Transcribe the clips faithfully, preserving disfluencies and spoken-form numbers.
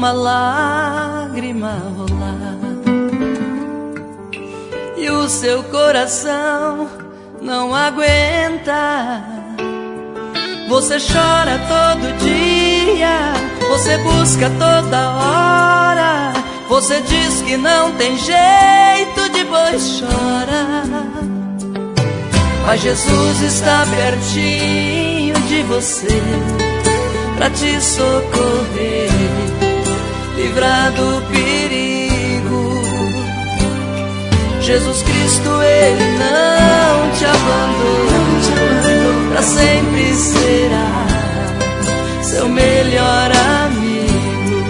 uma lágrima rolar e o seu coração não aguenta. Você chora todo dia, você busca toda hora, você diz que não tem jeito, depois chora. Mas Jesus está pertinho de você pra te socorrer, livrar do perigo. Jesus Cristo, Ele não te abandona, pra sempre será seu melhor amigo.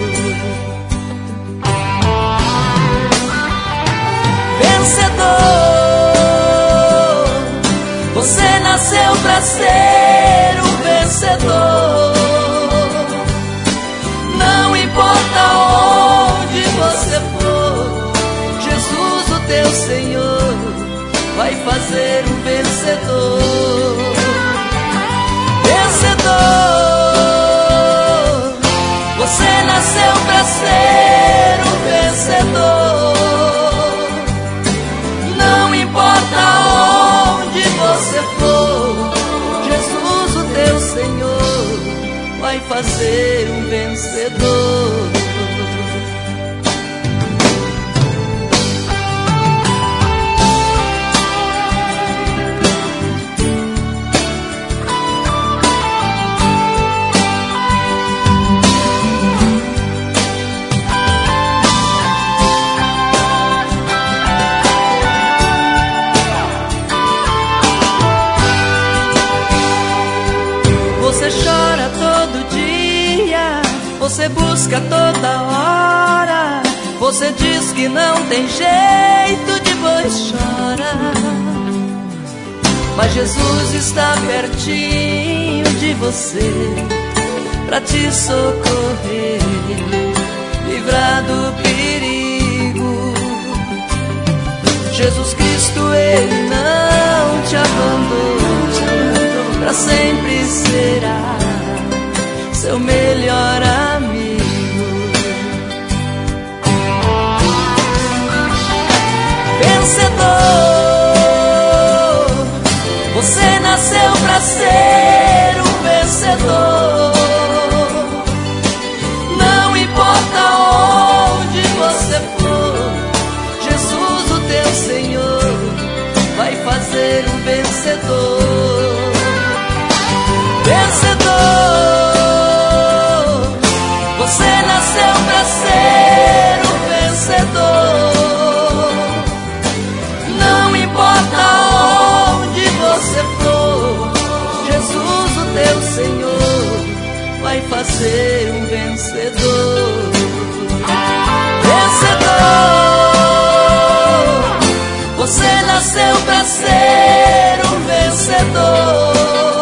Vencedor, você nasceu pra ser um vencedor. Não importa onde você for, Jesus, o teu Senhor, vai fazer um vencedor. Vencedor, você nasceu pra ser um vencedor. Não importa onde você for, Jesus, o teu Senhor, vai fazer um vencedor. Você chora todo dia, você busca toda hora, você diz que não tem jeito, depois chora. Mas Jesus está pertinho de você pra te socorrer, livrar do perigo. Jesus Cristo, Ele não te abandona, pra sempre será seu melhor amigo. Vencedor, você nasceu pra ser um vencedor. Não importa onde você for, Jesus, o teu Senhor, vai fazer um vencedor. Vencedor, você nasceu pra ser um vencedor. Não importa onde você for, Jesus, o teu Senhor, vai fazer um vencedor. Vencedor, você nasceu pra ser um vencedor.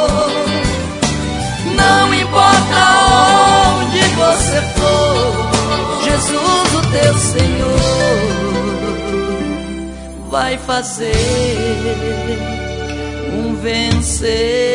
Você for, Jesus, o teu Senhor, vai fazer um vencedor.